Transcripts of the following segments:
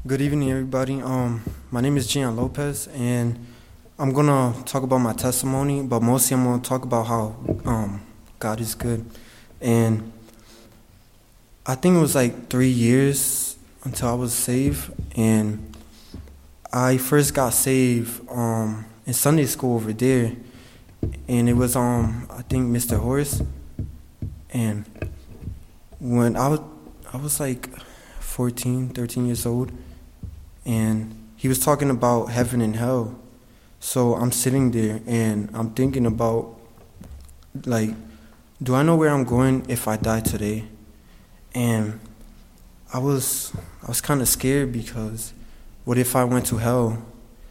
Good evening, everybody. My name is Gian Lopez, and I'm gonna talk about my testimony, but mostly I'm gonna talk about how God is good. And I think it was like 3 years until I was saved, and I first got saved in Sunday school over there, and it was I think Mr. Horace, and when I was like 14, 13 years old, and he was talking about heaven and hell. So I'm sitting there and I'm thinking about, like, do I know where I'm going if I die today? And I was kind of scared, because what if I went to hell?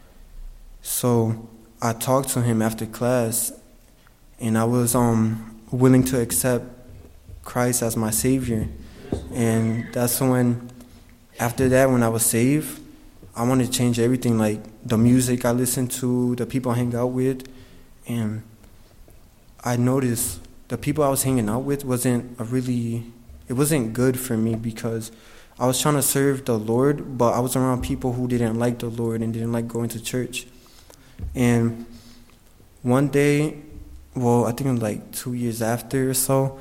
So I talked to him after class, and I was willing to accept Christ as my Savior. And that's when, after that, when I was saved, I wanted to change everything, like the music I listened to, the people I hang out with. And I noticed the people I was hanging out with wasn't good for me, because I was trying to serve the Lord, but I was around people who didn't like the Lord and didn't like going to church. And one day, I think it was like 2 years after or so,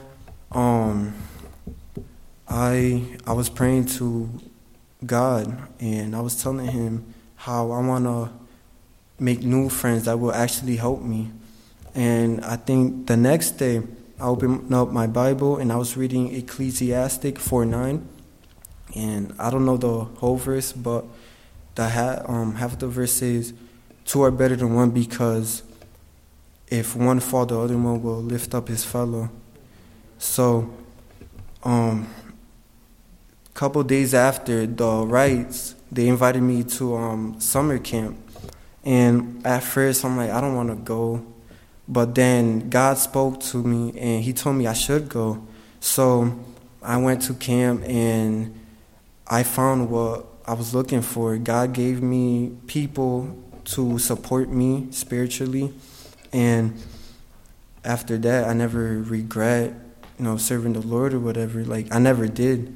I was praying to God, and I was telling him how I want to make new friends that will actually help me. And I think the next day, I opened up my Bible, and I was reading Ecclesiastic 4:9, and I don't know the whole verse, but the half of the verse says, "Two are better than one, because if one fall, the other one will lift up his fellow." So, couple days after, the Wrights, they invited me to summer camp. And at first, I'm like, I don't want to go. But then God spoke to me, and he told me I should go. So I went to camp, and I found what I was looking for. God gave me people to support me spiritually. And after that, I never regret, serving the Lord or whatever. Like, I never did.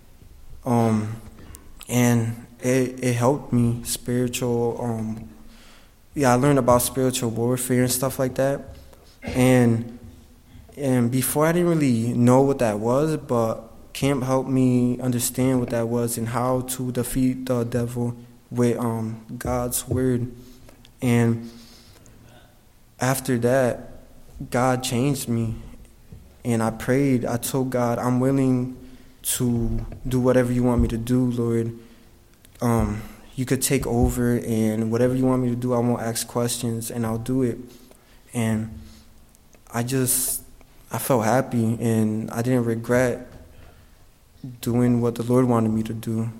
And it helped me spiritual. I learned about spiritual warfare and stuff like that. And before, I didn't really know what that was, but camp helped me understand what that was and how to defeat the devil with God's word. And after that, God changed me, and I prayed. I told God, I'm willing to do whatever you want me to do, Lord. You could take over, and whatever you want me to do, I won't ask questions, and I'll do it. And I felt happy, and I didn't regret doing what the Lord wanted me to do.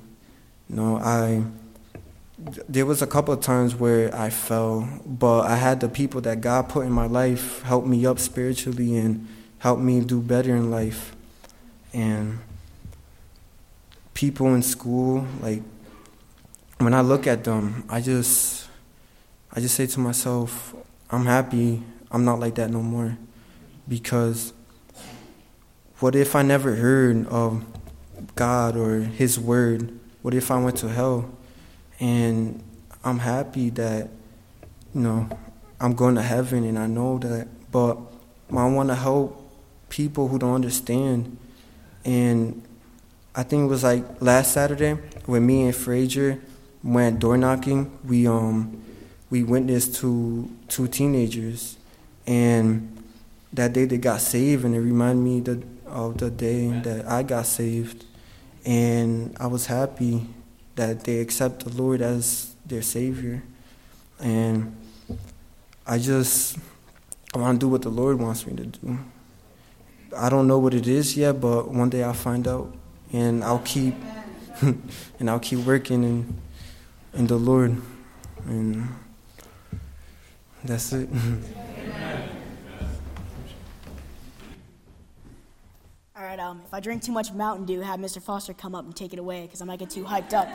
There was a couple of times where I fell, but I had the people that God put in my life help me up spiritually and help me do better in life. And people in school, like, when I look at them, I just say to myself, I'm happy I'm not like that no more. Because what if I never heard of God or his word? What if I went to hell? And I'm happy that, I'm going to heaven, and I know that. But I want to help people who don't understand. And I think it was like last Saturday when me and Frazier went door knocking. We witnessed to two teenagers, and that day they got saved, and it reminded me of the day that I got saved. And I was happy that they accept the Lord as their Savior. And I want to do what the Lord wants me to do. I don't know what it is yet, but one day I'll find out. And I'll keep working in the Lord, and that's it. All right. If I drink too much Mountain Dew, have Mr. Foster come up and take it away, because I might get too hyped up.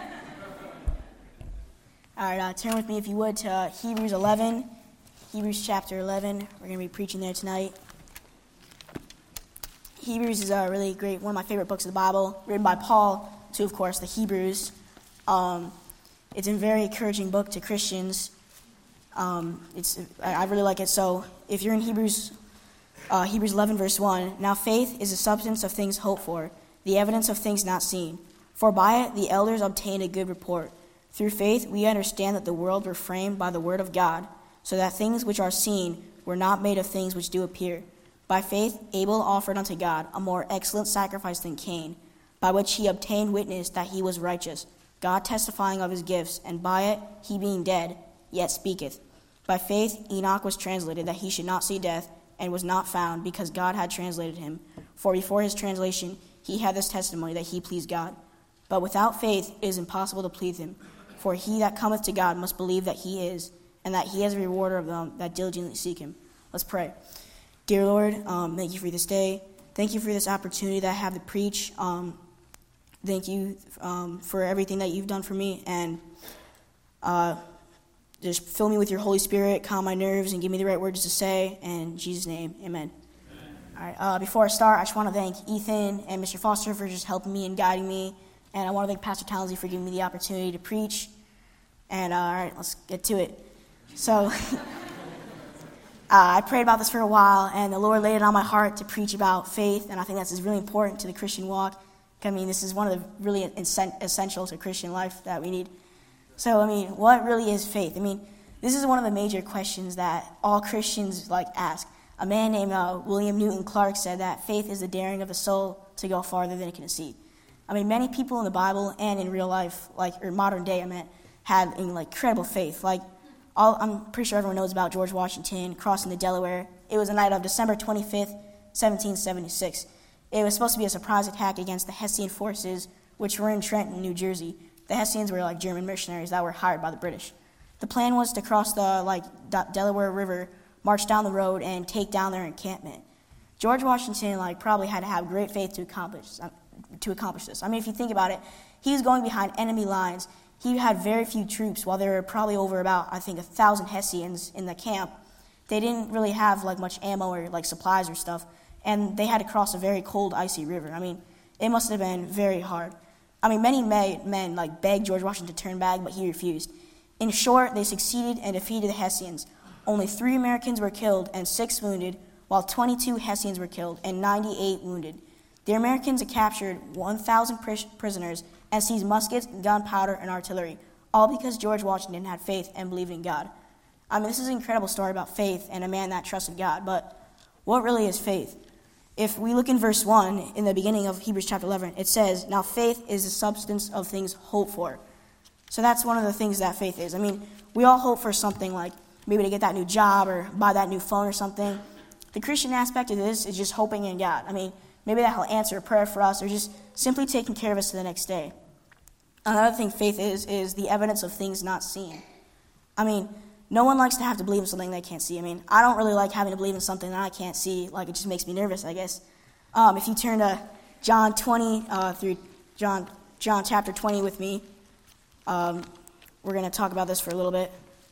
All right. Turn with me, if you would, to Hebrews 11. Hebrews chapter 11. We're going to be preaching there tonight. Hebrews is a really great, one of my favorite books of the Bible, written by Paul to, of course, the Hebrews. It's a very encouraging book to Christians. I really like it. So if you're in Hebrews 11, verse 1, now faith is the substance of things hoped for, the evidence of things not seen. For by it the elders obtained a good report. Through faith we understand that the world were framed by the word of God, so that things which are seen were not made of things which do appear. By faith Abel offered unto God a more excellent sacrifice than Cain, by which he obtained witness that he was righteous, God testifying of his gifts, and by it he being dead yet speaketh. By faith Enoch was translated, that he should not see death, and was not found, because God had translated him. For before his translation he had this testimony, that he pleased God. But without faith it is impossible to please him. For he that cometh to God must believe that he is, and that he is a rewarder of them that diligently seek him. Let's pray. Dear Lord, thank you for this day. Thank you for this opportunity that I have to preach. Thank you for everything that you've done for me. And just fill me with your Holy Spirit, calm my nerves, and give me the right words to say. In Jesus' name, amen. All right. Before I start, I just want to thank Ethan and Mr. Foster for just helping me and guiding me. And I want to thank Pastor Townsley for giving me the opportunity to preach. And all right, let's get to it. So I prayed about this for a while, and the Lord laid it on my heart to preach about faith. And I think that's really important to the Christian walk. I mean, this is one of the really essentials of Christian life that we need. So, I mean, what really is faith? I mean, this is one of the major questions that all Christians ask. A man named William Newton Clark said that faith is the daring of the soul to go farther than it can see. I mean, many people in the Bible and in real life, or modern day, had incredible faith. I'm pretty sure everyone knows about George Washington crossing the Delaware. It was the night of December 25th, 1776. It was supposed to be a surprise attack against the Hessian forces, which were in Trenton, New Jersey. The Hessians were German mercenaries that were hired by the British. The plan was to cross the Delaware River, march down the road, and take down their encampment. George Washington probably had to have great faith to accomplish this. I mean, if you think about it, he was going behind enemy lines. He had very few troops, while there were probably over about 1,000 Hessians in the camp. They didn't really have much ammo or supplies or stuff, and they had to cross a very cold, icy river. I mean, it must have been very hard. I mean, many men begged George Washington to turn back, but he refused. In short, they succeeded and defeated the Hessians. Only 3 Americans were killed and 6 wounded, while 22 Hessians were killed and 98 wounded. The Americans had captured 1,000 prisoners and seized muskets, gunpowder, and artillery, all because George Washington had faith and believed in God. I mean, this is an incredible story about faith and a man that trusted God, but what really is faith? If we look in verse 1, in the beginning of Hebrews chapter 11, it says, now faith is the substance of things hoped for. So that's one of the things that faith is. I mean, we all hope for something maybe to get that new job or buy that new phone or something. The Christian aspect of this is just hoping in God. I mean, maybe that he'll answer a prayer for us or just simply taking care of us to the next day. Another thing faith is the evidence of things not seen. I mean, no one likes to have to believe in something they can't see. I mean, I don't really like having to believe in something that I can't see. It just makes me nervous, I guess. If you turn to John 20 through John chapter 20 with me, we're going to talk about this for a little bit.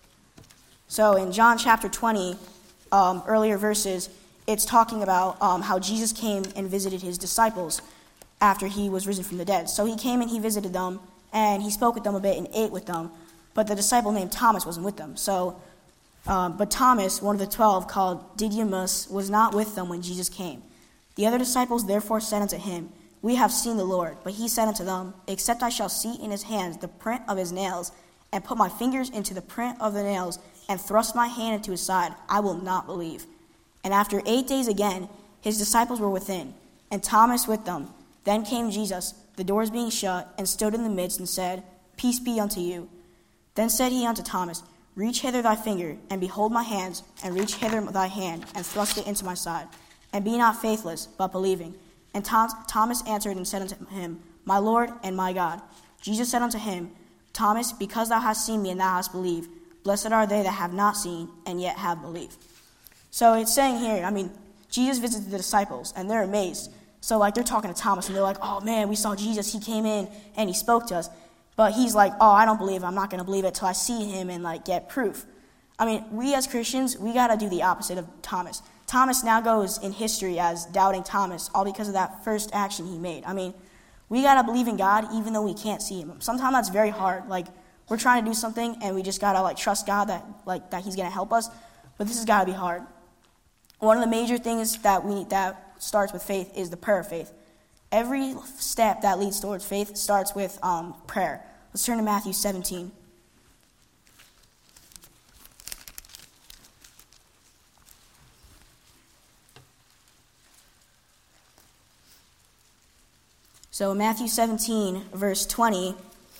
So in John chapter 20, earlier verses, it's talking about how Jesus came and visited his disciples after he was risen from the dead. So he came and he visited them, and he spoke with them a bit and ate with them. But the disciple named Thomas wasn't with them. But Thomas, one of the 12, called Didymus, was not with them when Jesus came. The other disciples therefore said unto him, we have seen the Lord. But he said unto them, except I shall see in his hands the print of his nails, and put my fingers into the print of the nails, and thrust my hand into his side, I will not believe. And after 8 days again, his disciples were within, and Thomas with them. Then came Jesus, the doors being shut, and stood in the midst, and said, peace be unto you. Then said he unto Thomas, reach hither thy finger, and behold my hands, and reach hither thy hand, and thrust it into my side. And be not faithless, but believing. And Thomas answered and said unto him, my Lord and my God. Jesus said unto him, Thomas, because thou hast seen me, and thou hast believed, blessed are they that have not seen, and yet have believed. So it's saying here, I mean, Jesus visited the disciples, and they're amazed. So they're talking to Thomas, and they're like, oh man, we saw Jesus, he came in, and he spoke to us. But he's like, oh, I don't believe it. I'm not going to believe it till I see him and get proof. I mean, we as Christians, we got to do the opposite of Thomas. Thomas now goes in history as doubting Thomas, all because of that first action he made. I mean, we got to believe in God even though we can't see him. Sometimes that's very hard. Like, we're trying to do something and we just got to trust God that he's going to help us. But this has got to be hard. One of the major things that starts with faith is the prayer of faith. Every step that leads towards faith starts with prayer. Let's turn to Matthew 17. So Matthew 17, verse 20,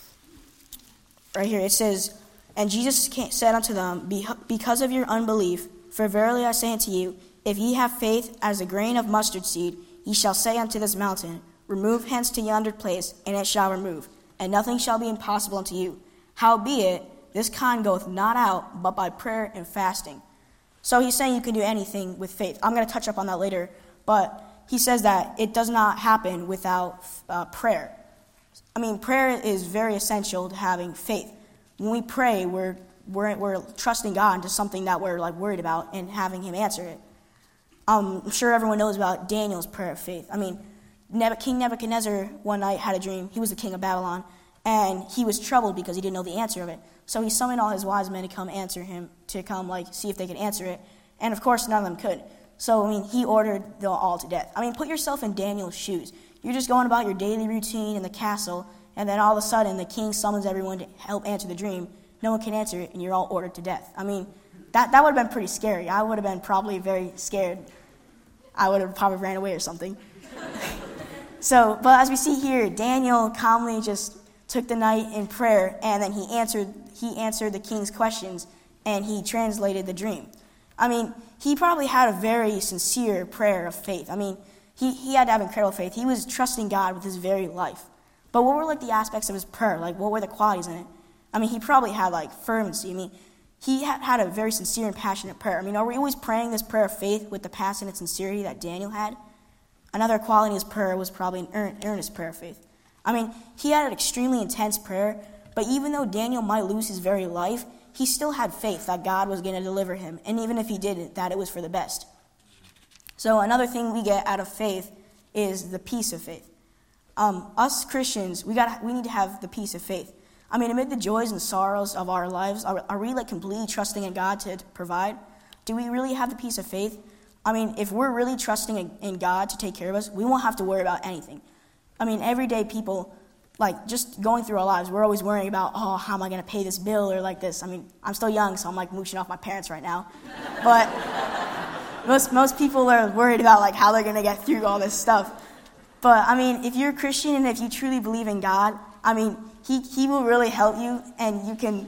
right here, it says, "And Jesus said unto them, Because of your unbelief, for verily I say unto you, if ye have faith as a grain of mustard seed, ye shall say unto this mountain, Remove hence to yonder place, and it shall remove, and nothing shall be impossible unto you. Howbeit, this kind goeth not out, but by prayer and fasting." So he's saying you can do anything with faith. I'm going to touch up on that later, but he says that it does not happen without prayer. I mean, prayer is very essential to having faith. When we pray, we're trusting God into something that we're worried about and having him answer it. I'm sure everyone knows about Daniel's prayer of faith. I mean, King Nebuchadnezzar one night had a dream. He was the king of Babylon, and he was troubled because he didn't know the answer of it. So he summoned all his wise men to come answer him, to come see if they could answer it. And of course, none of them could. So, he ordered them all to death. Put yourself in Daniel's shoes. You're just going about your daily routine in the castle, and then all of a sudden the king summons everyone to help answer the dream. No one can answer it, and you're all ordered to death. That would have been pretty scary. I would have been probably very scared. I would have probably ran away or something. But as we see here, Daniel calmly just took the night in prayer, and then he answered the king's questions, and he translated the dream. He probably had a very sincere prayer of faith. He had to have incredible faith. He was trusting God with his very life. But what were the aspects of his prayer? What were the qualities in it? He probably had fervency. He had a very sincere and passionate prayer. Are we always praying this prayer of faith with the passion and sincerity that Daniel had? Another quality of his prayer was probably an earnest prayer of faith. He had an extremely intense prayer, but even though Daniel might lose his very life, he still had faith that God was going to deliver him, and even if he didn't, that it was for the best. So another thing we get out of faith is the peace of faith. Us Christians, we need to have the peace of faith. Amid the joys and sorrows of our lives, are we completely trusting in God to provide? Do we really have the peace of faith? If we're really trusting in God to take care of us, we won't have to worry about anything. Everyday people, just going through our lives, we're always worrying about, how am I going to pay this bill or this. I'm still young, so I'm mooching off my parents right now. But most people are worried about how they're going to get through all this stuff. But, if you're a Christian and if you truly believe in God, He will really help you, and you can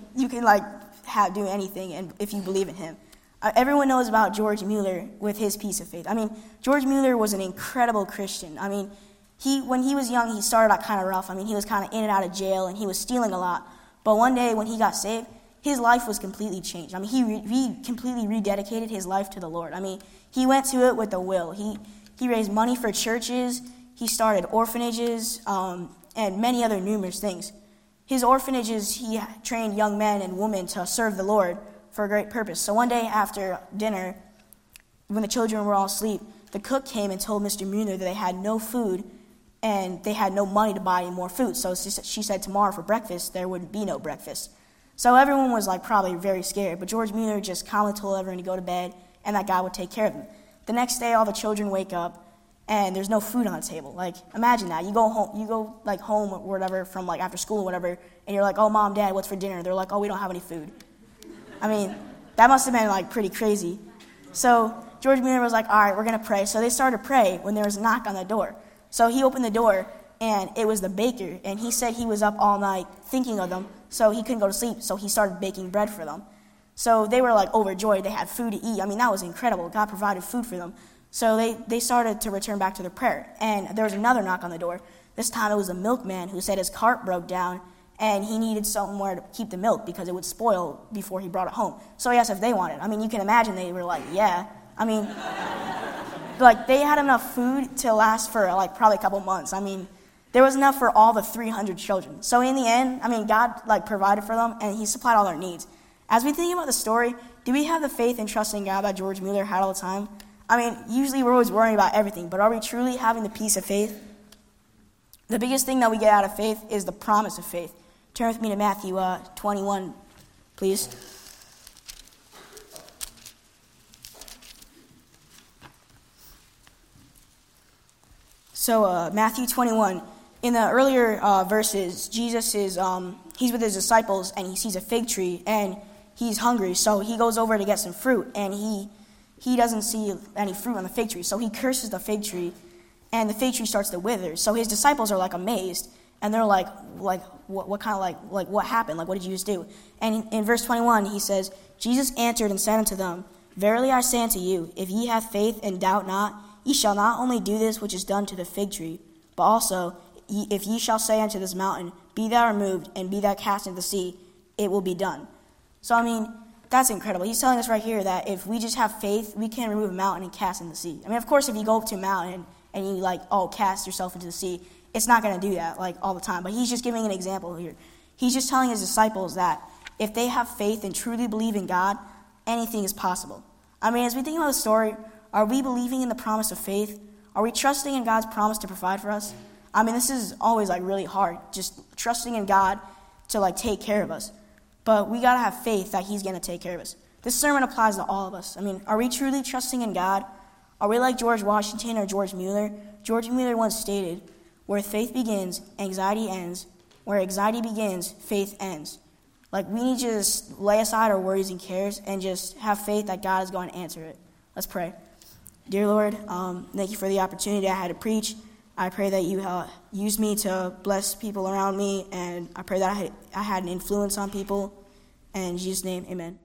do anything and if you believe in him. Everyone knows about George Mueller with his piece of faith. George Mueller was an incredible Christian. When he was young, he started out kind of rough. He was kind of in and out of jail, and he was stealing a lot. But one day when he got saved, his life was completely changed. He completely rededicated his life to the Lord. He went to it with a will. He raised money for churches. He started orphanages, and many other numerous things. His orphanages, he trained young men and women to serve the Lord for a great purpose. So one day after dinner, when the children were all asleep, the cook came and told Mr. Mueller that they had no food and they had no money to buy any more food. So she said tomorrow for breakfast, there would be no breakfast. So everyone was probably very scared, but George Mueller just calmly told everyone to go to bed and that God would take care of them. The next day, all the children wake up and there's no food on the table. Imagine that. You go home or whatever from after school or whatever, and you're oh, Mom, Dad, what's for dinner? They're oh, we don't have any food. That must have been pretty crazy. So George Mueller was all right, we're going to pray. So they started to pray when there was a knock on the door. So he opened the door, and it was the baker, and he said he was up all night thinking of them, so he couldn't go to sleep, so he started baking bread for them. So they were overjoyed. They had food to eat. That was incredible. God provided food for them. So they started to return back to their prayer, and there was another knock on the door. This time it was a milkman who said his cart broke down, and he needed somewhere to keep the milk because it would spoil before he brought it home. So he asked if they wanted. You can imagine they were yeah. They had enough food to last for probably a couple months. There was enough for all the 300 children. So in the end, God provided for them, and he supplied all their needs. As we think about the story, do we have the faith and trust in God that George Mueller had all the time? Usually we're always worrying about everything, but are we truly having the peace of faith? The biggest thing that we get out of faith is the promise of faith. Turn with me to Matthew 21, please. So Matthew 21, in the earlier verses, Jesus is he's with his disciples and he sees a fig tree and he's hungry, so he goes over to get some fruit and he doesn't see any fruit on the fig tree, so he curses the fig tree and the fig tree starts to wither. So his disciples are like amazed and they're like what kind of like what happened? Like what did you just do? And in verse 21 he says, Jesus answered and said unto them, Verily I say unto you, if ye have faith and doubt not, ye shall not only do this which is done to the fig tree, but also if ye shall say unto this mountain, Be thou removed, and be thou cast into the sea, it will be done. So, I mean, that's incredible. He's telling us right here that if we just have faith, we can remove a mountain and cast in the sea. I mean, of course, if you go up to a mountain and you, cast yourself into the sea, it's not going to do that, all the time. But he's just giving an example here. He's just telling his disciples that if they have faith and truly believe in God, anything is possible. I mean, as we think about the story, are we believing in the promise of faith? Are we trusting in God's promise to provide for us? I mean, this is always, really hard, just trusting in God to, take care of us. But we got to have faith that he's going to take care of us. This sermon applies to all of us. I mean, are we truly trusting in God? Are we like George Washington or George Mueller? George Mueller once stated, where faith begins, anxiety ends. Where anxiety begins, faith ends. We need to just lay aside our worries and cares and just have faith that God is going to answer it. Let's pray. Dear Lord, thank you for the opportunity I had to preach. I pray that you use me to bless people around me, and I pray that I had an influence on people. And in Jesus' name, amen.